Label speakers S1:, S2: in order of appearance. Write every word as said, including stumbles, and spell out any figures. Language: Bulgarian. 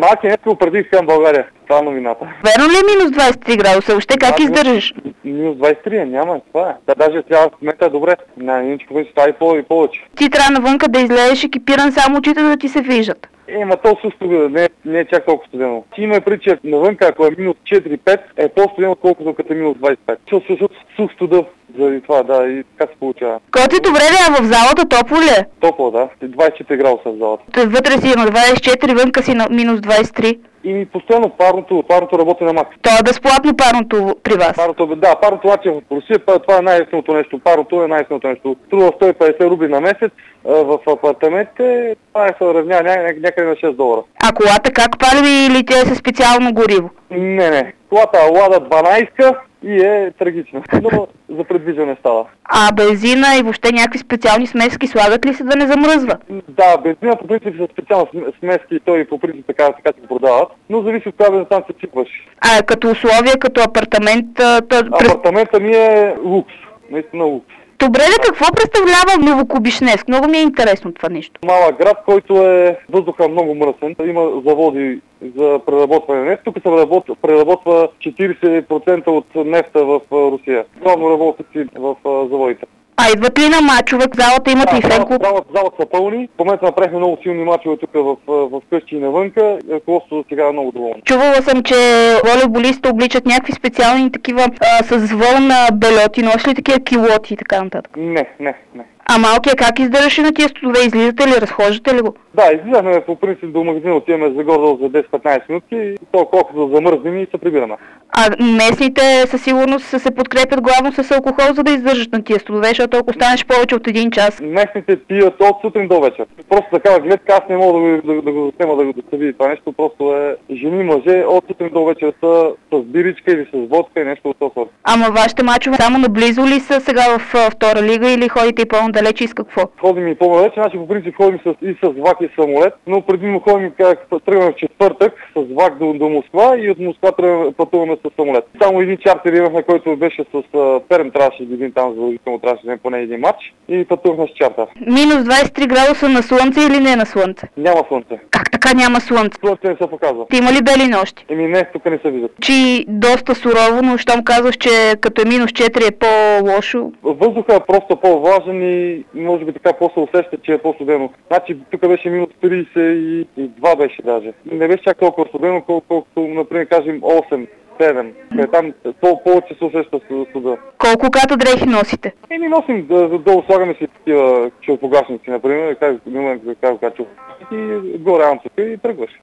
S1: малки не определих към България. Това е новината.
S2: Верно ли е минус двадесет и три градуса? Въобще как
S1: Да,
S2: издържаш?
S1: Минус двадесет и три е, няма. Това е. Да, даже трябва в момента е добре. Не, ничко вече става и по- и повече.
S2: Ти трябва навънка да излезеш екипиран, само очите да ти се виждат.
S1: Е, ма то също не, не е чак толкова студено. Ти има прича, че навънка, ако е минус четири-пет, е по-студено, отколкото като е минус двадесет и пет. Защото сух студа заради това, да, и така се получава.
S2: Коти, добре ли, а в залата топло ли е?
S1: Топло, да. двадесет и четири градуса в залата.
S2: Вътре си на двадесет и четири, вънка си на минус двадесет и три.
S1: И постоянно парното, парното работи на макс.
S2: То е безплатно парното при вас.
S1: Парното, да, парното обаче в Русия, това е най-ефтиното нещо. Парното е най-ефтиното нещо. Струва сто и петдесет рубли на месец, в апартаментите това е се равнява някъде на шест долара.
S2: А колата как пали или тя е със специално гориво?
S1: Не, не. Колата е Лада дванадесет и е трагична. Но за предвиждане става.
S2: А бензина и въобще някакви специални смески слагат ли се да не замръзва?
S1: Да, бензина по принцип са специални смески и той по принцип така, така се продават, но зависи от това там се чипваш.
S2: А като условия, като апартамент... То...
S1: Апартамента ми е лукс. Наистина лукс.
S2: Добре ли, какво представлява Новокубишневск? Много ми е интересно това нещо.
S1: Малък град, който е въздуха много мръсен. Има заводи за преработване на нефт. Тук се преработва четиридесет процента от нефта в Русия. Главно работници в заводите.
S2: А идват ли на мачове? В залата имате
S1: да,
S2: и фен клуб?
S1: Залата, залата са пълни. В момента направихме много силни мачове тук в, в, в къщи и навънка. Ръководството сега е много доволно.
S2: Чувала съм, че волейболистите обличат някакви специални такива а, с вълна белоти, носи ли такива килоти и така нататък?
S1: Не, не, не.
S2: А малкия как издържаше на тия студове? Излизате ли, разхождате ли го?
S1: Да, излизахме по принцип до магазина, отиваме за гордо за десет-петнадесет минути и то колкото да замръзнем и се прибираме.
S2: А местните със сигурност се подкрепят главно с алкохол, за да издържат на тия студове, защото ако останеш повече от един час.
S1: Местните пият от сутрин до вечер. Просто такава гледка, аз не мога да, да, да, да го взема да, да се види това нещо, просто е жени, мъже от сутрин до вечер са с биричка или с водка и нещо от това сорта.
S2: Ама вашите мачове само наблизо ли са сега в а, втора лига или ходите и по-надалече и с какво?
S1: Ходим и по-далече, значи по принцип ходим с, и с влак и самолет, но предимно ходим как тръгваме в четвъртък с влак до, до Москва и от Москва тръгваме, пътуваме с самолет. Само един чартер имахме, който беше с а, Перм, трябваше да видим там, задължително трябваше да вземем поне един матч и пътувахме с чартер.
S2: Минус двадесет и три градуса на слънце или не на слънце?
S1: Няма слънце.
S2: Как така няма слънце?
S1: Слънце не се показва.
S2: Ти има ли бели нощи?
S1: Еми не, тук не се виждат.
S2: Чи доста сурово, но щом казваш, че като е минус четири е по-лошо.
S1: Въздухът е просто по-важен и може би така по-се усеща, че е по-студено. Значи тук беше минус тридесет и два беше даже. Не беше чак толкова студено, колкото, например, кажем осем. седем. Там повече се усеща студа.
S2: Колко ката дрехи носите?
S1: Еми носим, долу слагаме си такива чулпогашници, например, как, как, как, как, и горе амцука и тръгваш.